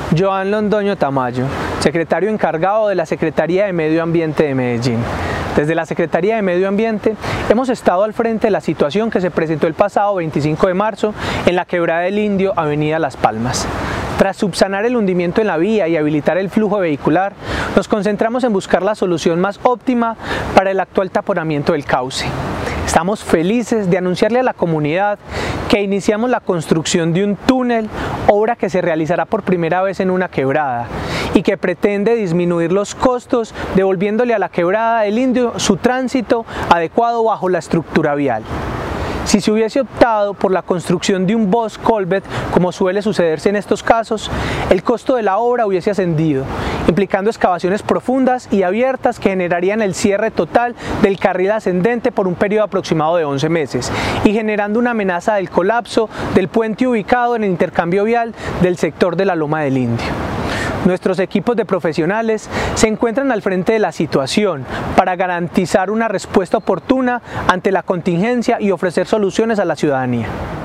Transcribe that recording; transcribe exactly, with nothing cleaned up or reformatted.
Joan Londoño Tamayo, secretario encargado de la Secretaría de Medio Ambiente de Medellín. Desde la Secretaría de Medio Ambiente hemos estado al frente de la situación que se presentó el pasado veinticinco de marzo en la Quebrada del Indio, avenida Las Palmas. Tras subsanar el hundimiento en la vía y habilitar el flujo vehicular, nos concentramos en buscar la solución más óptima para el actual taponamiento del cauce. Estamos felices de anunciarle a la comunidad que iniciamos la construcción de un túnel, obra que se realizará por primera vez en una quebrada y que pretende disminuir los costos, devolviéndole a la Quebrada del Indio su tránsito adecuado bajo la estructura vial. Si se hubiese optado por la construcción de un bus culvert, como suele sucederse en estos casos, el costo de la obra hubiese ascendido, implicando excavaciones profundas y abiertas que generarían el cierre total del carril ascendente por un periodo aproximado de once meses y generando una amenaza del colapso del puente ubicado en el intercambio vial del sector de la Loma del Indio. Nuestros equipos de profesionales se encuentran al frente de la situación para garantizar una respuesta oportuna ante la contingencia y ofrecer soluciones a la ciudadanía.